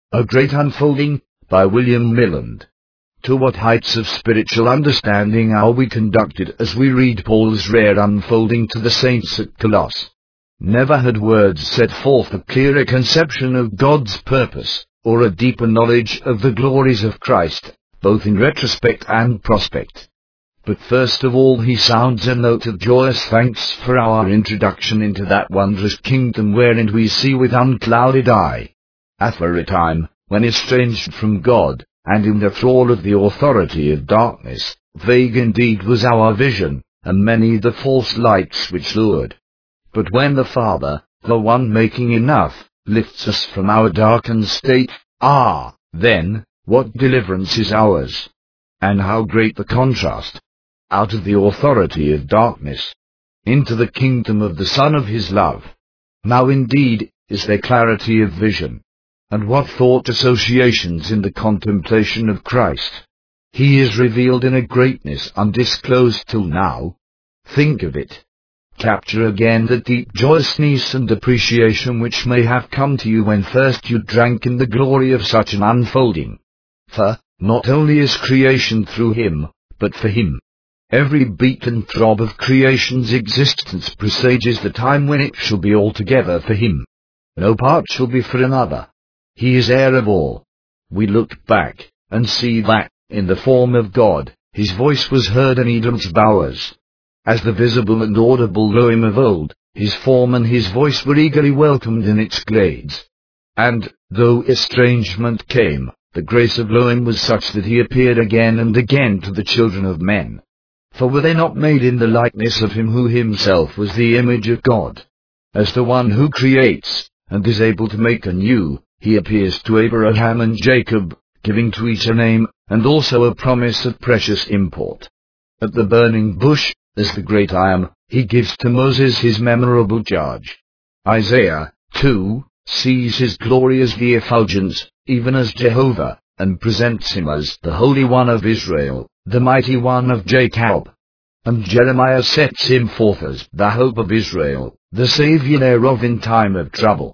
A Great Unfolding, by William Milland. To what heights of spiritual understanding are we conducted as we read Paul's rare unfolding to the saints at Colossus? Never had words set forth a clearer conception of God's purpose, or a deeper knowledge of the glories of Christ, both in retrospect and prospect. But first of all he sounds a note of joyous thanks for our introduction into that wondrous kingdom wherein we see with unclouded eye. After a time, when estranged from God, and in the thrall of the authority of darkness, vague indeed was our vision, and many the false lights which lured. But when the Father, the one making enough, lifts us from our darkened state, then, what deliverance is ours! And how great the contrast! Out of the authority of darkness, into the kingdom of the Son of His love. Now indeed is there clarity of vision. And what thought associations in the contemplation of Christ! He is revealed in a greatness undisclosed till now. Think of it. Capture again the deep joyousness and appreciation which may have come to you when first you drank in the glory of such an unfolding. For, not only is creation through Him, but for Him. Every beat and throb of creation's existence presages the time when it shall be altogether for Him. No part shall be for another. He is heir of all. We look back, and see that, in the form of God, His voice was heard in Edom's bowers. As the visible and audible Elohim of old, His form and His voice were eagerly welcomed in its glades. And, though estrangement came, the grace of Elohim was such that He appeared again and again to the children of men. For were they not made in the likeness of Him who Himself was the image of God? As the one who creates, and is able to make anew, He appears to Abraham and Jacob, giving to each a name, and also a promise of precious import. At the burning bush, as the great I Am, He gives to Moses his memorable charge. Isaiah, too, sees His glory as the effulgence, even as Jehovah, and presents Him as the Holy One of Israel, the Mighty One of Jacob. And Jeremiah sets Him forth as the hope of Israel, the Saviour thereof in time of trouble.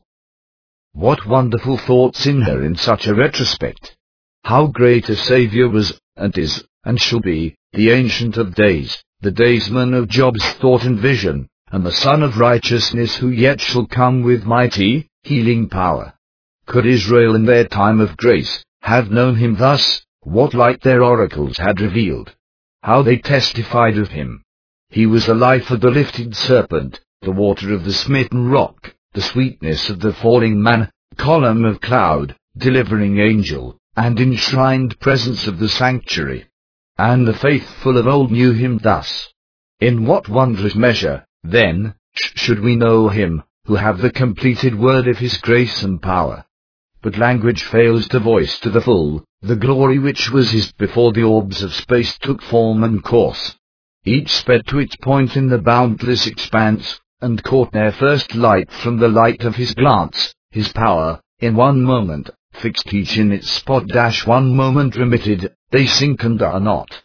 What wonderful thoughts in her in such a retrospect! How great a Saviour was, and is, and shall be, the Ancient of Days, the daysman of Job's thought and vision, and the Son of Righteousness who yet shall come with mighty, healing power. Could Israel in their time of grace have known Him thus, what light their oracles had revealed! How they testified of Him! He was the life of the lifted serpent, the water of the smitten rock, the sweetness of the falling man, column of cloud, delivering angel, and enshrined presence of the sanctuary. And the faithful of old knew Him thus. In what wondrous measure, then, should we know Him, who have the completed word of His grace and power? But language fails to voice to the full the glory which was His before the orbs of space took form and course. Each sped to its point in the boundless expanse, and caught their first light from the light of His glance. His power, in one moment, fixed each in its spot. One moment remitted, they sink and are not.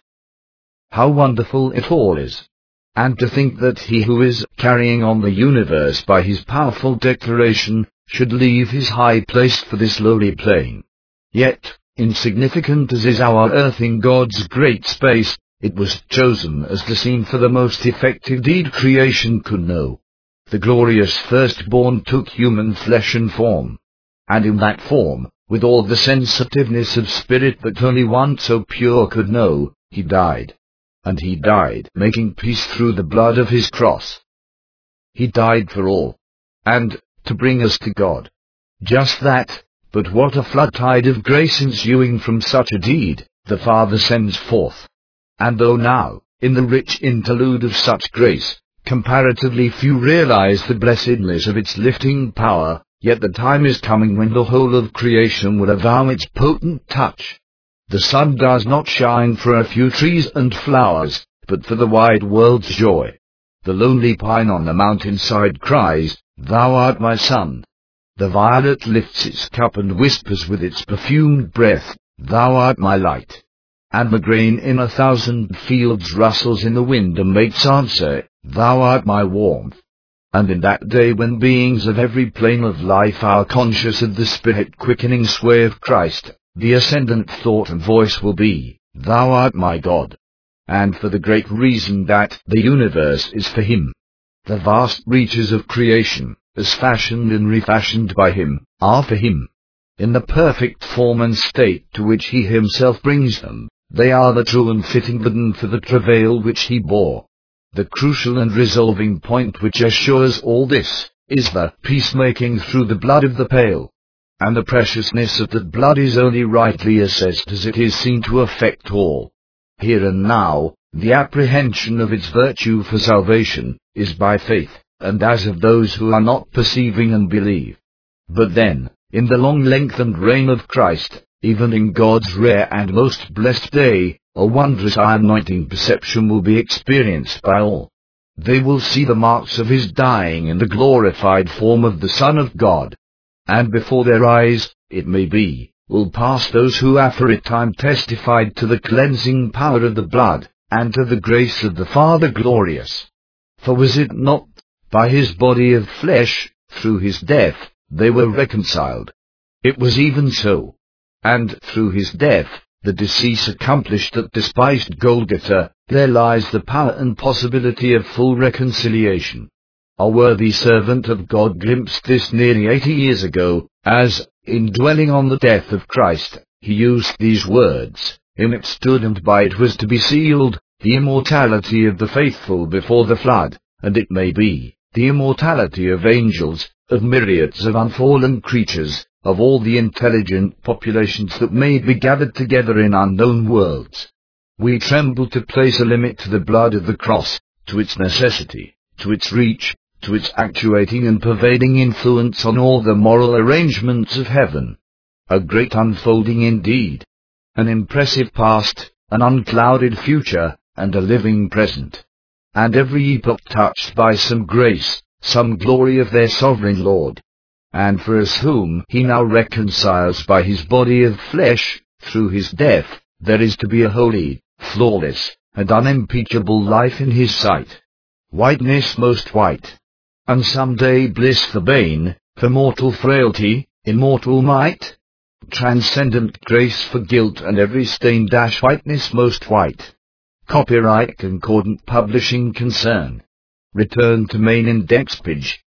How wonderful it all is! And to think that He who is carrying on the universe by His powerful declaration, should leave His high place for this lowly plane. Yet, insignificant as is our earth in God's great space, it was chosen as the scene for the most effective deed creation could know. The glorious firstborn took human flesh and form. And in that form, with all the sensitiveness of spirit that only one so pure could know, He died. And He died, making peace through the blood of His cross. He died for all. And, to bring us to God. Just that, but what a flood tide of grace ensuing from such a deed, the Father sends forth. And though now, in the rich interlude of such grace, comparatively few realize the blessedness of its lifting power, yet the time is coming when the whole of creation will avow its potent touch. The sun does not shine for a few trees and flowers, but for the wide world's joy. The lonely pine on the mountainside cries, "Thou art my son." The violet lifts its cup and whispers with its perfumed breath, "Thou art my light." And the grain in 1,000 fields rustles in the wind and makes answer, "Thou art my warmth." And in that day when beings of every plane of life are conscious of the spirit-quickening sway of Christ, the ascendant thought and voice will be, "Thou art my God." And for the great reason that the universe is for Him. The vast reaches of creation, as fashioned and refashioned by Him, are for Him. In the perfect form and state to which He Himself brings them, they are the true and fitting burden for the travail which He bore. The crucial and resolving point which assures all this, is the peacemaking through the blood of the pale. And the preciousness of that blood is only rightly assessed as it is seen to affect all. Here and now, the apprehension of its virtue for salvation, is by faith, and as of those who are not perceiving and believe. But then, in the long lengthened reign of Christ, even in God's rare and most blessed day, a wondrous anointing perception will be experienced by all. They will see the marks of His dying in the glorified form of the Son of God. And before their eyes, it may be, will pass those who aforetime testified to the cleansing power of the blood, and to the grace of the Father glorious. For was it not by His body of flesh, through His death, they were reconciled? It was even so. And through His death, the decease accomplished at despised Golgotha, there lies the power and possibility of full reconciliation. A worthy servant of God glimpsed this nearly 80 years ago, as, in dwelling on the death of Christ, he used these words, "In it stood and by it was to be sealed, the immortality of the faithful before the flood, and it may be, the immortality of angels, of myriads of unfallen creatures, of all the intelligent populations that may be gathered together in unknown worlds." We tremble to place a limit to the blood of the cross, to its necessity, to its reach, to its actuating and pervading influence on all the moral arrangements of heaven. A great unfolding indeed. An impressive past, an unclouded future, and a living present. And every epoch touched by some grace, some glory of their sovereign Lord. And for us whom He now reconciles by His body of flesh, through His death, there is to be a holy, flawless, and unimpeachable life in His sight. Whiteness most white. And some day bliss for bane, for mortal frailty, immortal might. Transcendent grace for guilt and every stain. Whiteness most white. Copyright Concordant Publishing Concern. Return to main index page.